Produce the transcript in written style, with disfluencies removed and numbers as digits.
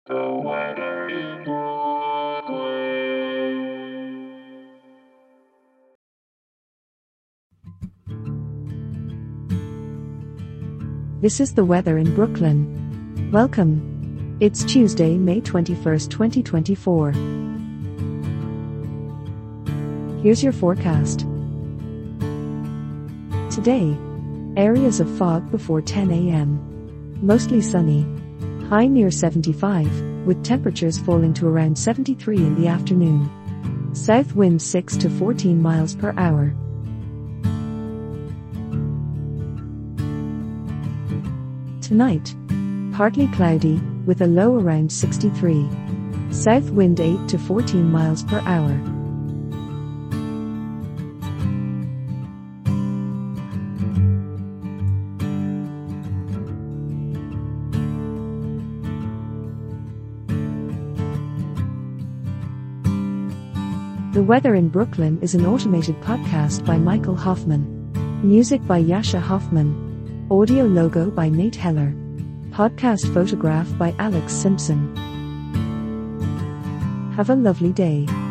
The weather in Brooklyn. This is the weather in Brooklyn. Welcome. It's Tuesday, May 21st, 2024. Here's your forecast. Today, areas of fog before 10 a.m. Mostly sunny. High near 75, with temperatures falling to around 73 in the afternoon. South wind 6 to 14 miles per hour. Tonight, partly cloudy, with a low around 63. South wind 8 to 14 miles per hour. The Weather in Brooklyn is an automated podcast by Michael Hoffman. Music by Yasha Hoffman. Audio logo by Nate Heller. Podcast photograph by Alex Simpson. Have a lovely day.